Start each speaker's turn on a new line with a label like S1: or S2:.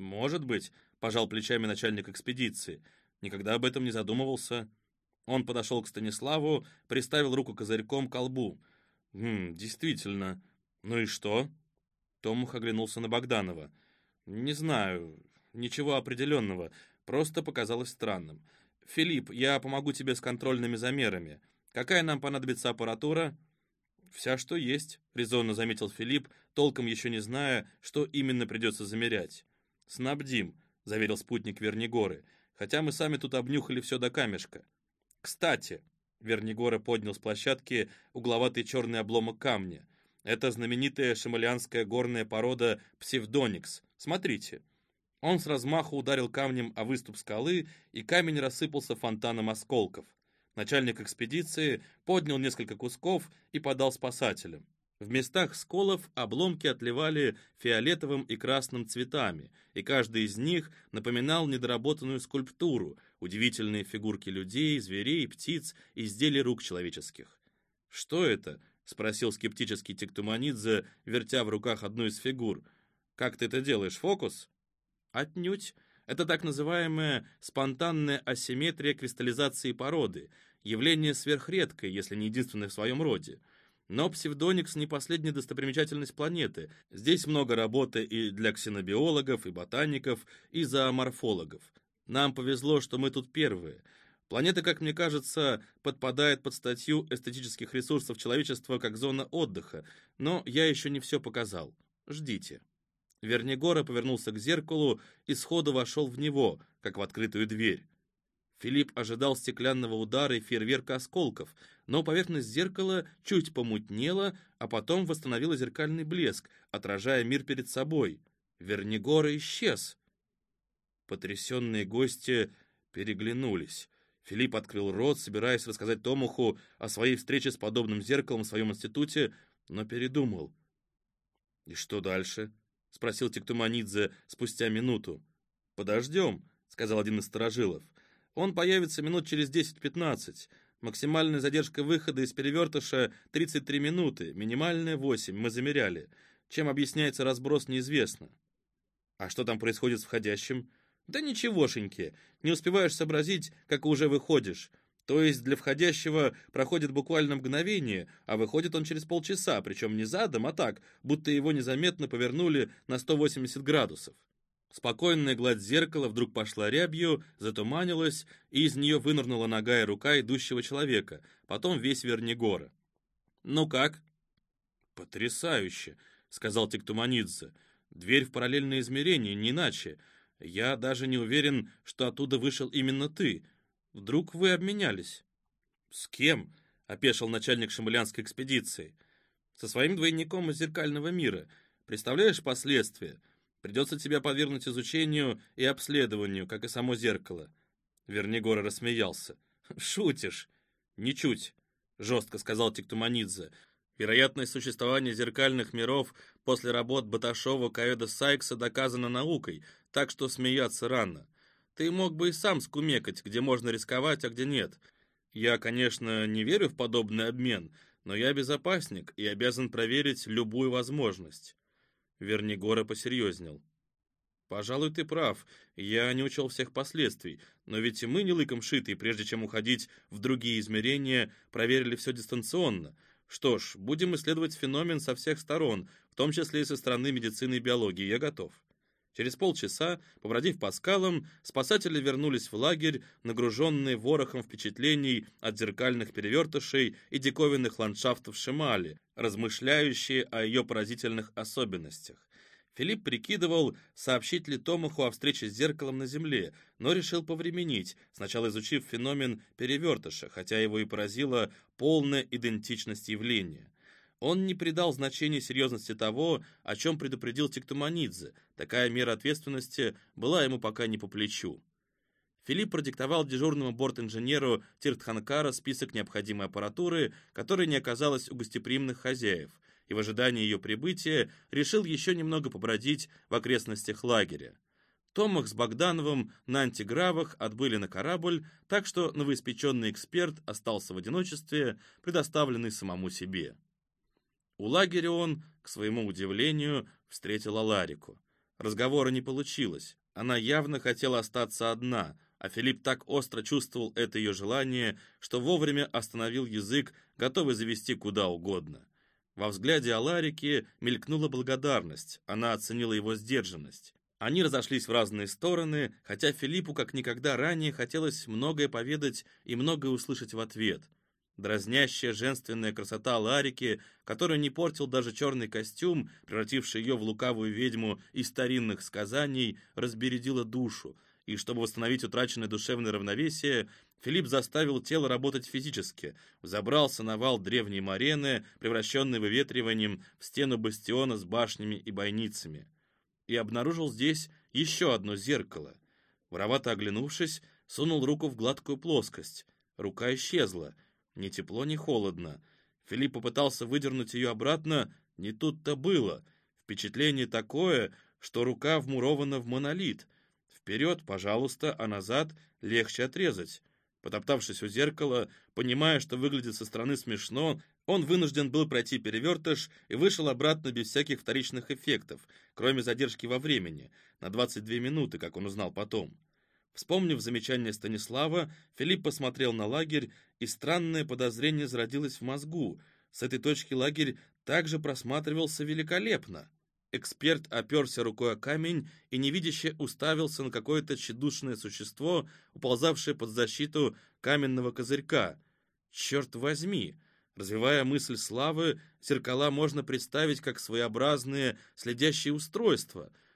S1: «Может быть», — пожал плечами начальник экспедиции. «Никогда об этом не задумывался». Он подошел к Станиславу, приставил руку козырьком к колбу. Действительно. Ну и что?» Томух оглянулся на Богданова. «Не знаю, ничего определенного, просто показалось странным. Филипп, я помогу тебе с контрольными замерами. Какая нам понадобится аппаратура?» «Вся, что есть», — резонно заметил Филипп, толком еще не зная, что именно придется замерять. «Снабдим», — заверил спутник Вернигоры, «хотя мы сами тут обнюхали все до камешка». «Кстати», — Вернигора поднял с площадки угловатый черный обломок камня, «это знаменитая шамалианская горная порода псевдоникс. Смотрите». Он с размаху ударил камнем о выступ скалы, и камень рассыпался фонтаном осколков. Начальник экспедиции поднял несколько кусков и подал спасателям. В местах сколов обломки отливали фиолетовым и красным цветами, и каждый из них напоминал недоработанную скульптуру, удивительные фигурки людей, зверей, птиц, изделий рук человеческих. «Что это?» — спросил скептический Тиктуманидзе, вертя в руках одну из фигур. «Как ты это делаешь, фокус?» «Отнюдь. Это так называемая спонтанная асимметрия кристаллизации породы, явление сверхредкое, если не единственное в своем роде. Но псевдоникс не последняя достопримечательность планеты. Здесь много работы и для ксенобиологов, и ботаников, и зооморфологов. Нам повезло, что мы тут первые. Планета, как мне кажется, подпадает под статью эстетических ресурсов человечества как зона отдыха, но я еще не все показал. Ждите». Вернигора повернулся к зеркалу и сходу вошел в него, как в открытую дверь. Филипп ожидал стеклянного удара и фейерверка осколков, но поверхность зеркала чуть помутнела, а потом восстановила зеркальный блеск, отражая мир перед собой. Вернигора исчез. Потрясенные гости переглянулись. Филипп открыл рот, собираясь рассказать Томуху о своей встрече с подобным зеркалом в своем институте, но передумал. «И что дальше?» — спросил Тиктуманидзе спустя минуту. «Подождем», — сказал один из старожилов. «Он появится минут через 10-15. Максимальная задержка выхода из перевертыша 33 минуты, минимальная 8, мы замеряли. Чем объясняется разброс, неизвестно». «А что там происходит с входящим?» «Да ничегошеньки, не успеваешь сообразить, как уже выходишь. То есть для входящего проходит буквально мгновение, а выходит он через полчаса, причем не задом, а так, будто его незаметно повернули на 180 градусов. Спокойная гладь зеркала вдруг пошла рябью, затуманилась, и из нее вынырнула нога и рука идущего человека, потом весь Вернигора. «Ну как?» «Потрясающе», — сказал Тиктуманидзе. «Дверь в параллельное измерение, не иначе. Я даже не уверен, что оттуда вышел именно ты. Вдруг вы обменялись?» «С кем?» — опешил начальник шамалианской экспедиции. «Со своим двойником из зеркального мира. Представляешь последствия? Придется тебя подвергнуть изучению и обследованию, как и само зеркало». Вернигора рассмеялся. «Шутишь?» «Ничуть», — жестко сказал Тиктуманидзе. «Вероятность существования зеркальных миров после работ Баташова, Каэда, Сайкса доказана наукой, так что смеяться рано. Ты мог бы и сам скумекать, где можно рисковать, а где нет. Я, конечно, не верю в подобный обмен, но я безопасник и обязан проверить любую возможность». Вернигора посерьезнел. «Пожалуй, ты прав, я не учел всех последствий, но ведь и мы не лыком шитые, прежде чем уходить в другие измерения, проверили все дистанционно. Что ж, будем исследовать феномен со всех сторон, в том числе и со стороны медицины и биологии, я готов». Через полчаса, побродив по скалам, спасатели вернулись в лагерь, нагруженные ворохом впечатлений от зеркальных перевертышей и диковинных ландшафтов Шимали, размышляющие о ее поразительных особенностях. Филипп прикидывал, сообщить ли Томуху о встрече с зеркалом на Земле, но решил повременить, сначала изучив феномен перевертыша, хотя его и поразила полная идентичность явления. Он не придал значения серьезности того, о чем предупредил Тиктуманидзе. Такая мера ответственности была ему пока не по плечу. Филипп продиктовал дежурному борт-инженеру Тиртханкара список необходимой аппаратуры, которой не оказалось у гостеприимных хозяев, и в ожидании ее прибытия решил еще немного побродить в окрестностях лагеря. Томах с Богдановым на антигравах отбыли на корабль, так что новоиспеченный эксперт остался в одиночестве, предоставленный самому себе. У лагеря он, к своему удивлению, встретил Аларику. Разговора не получилось, Она явно хотела остаться одна, а Филипп так остро чувствовал это ее желание, что вовремя остановил язык, готовый завести куда угодно. Во взгляде Аларики мелькнула благодарность, она оценила его сдержанность. Они разошлись в разные стороны, хотя Филиппу как никогда ранее хотелось многое поведать и многое услышать в ответ. Дразнящая женственная красота Ларики, которую не портил даже черный костюм, превративший ее в лукавую ведьму из старинных сказаний, разбередила душу, и чтобы восстановить утраченное душевное равновесие, Филипп заставил тело работать физически, взобрался на вал древней Морены, превращенный выветриванием в стену бастиона с башнями и бойницами, и обнаружил здесь еще одно зеркало. Воровато оглянувшись, сунул руку в гладкую плоскость. Рука исчезла. Ни тепло, ни холодно. Филипп попытался выдернуть ее обратно, не тут-то было. Впечатление такое, что рука вмурована в монолит. Вперед, пожалуйста, а назад легче отрезать. Потоптавшись у зеркала, понимая, что выглядит со стороны смешно, он вынужден был пройти перевертыш и вышел обратно без всяких вторичных эффектов, кроме задержки во времени, на 22 минуты, как он узнал потом. Вспомнив замечание Станислава, Филипп посмотрел на лагерь, и странное подозрение зародилось в мозгу. С этой точки лагерь также просматривался великолепно. Эксперт оперся рукой о камень и невидяще уставился на какое-то тщедушное существо, уползавшее под защиту каменного козырька. Черт возьми! Развивая мысль Славы, зеркала можно представить как своеобразные следящие устройства.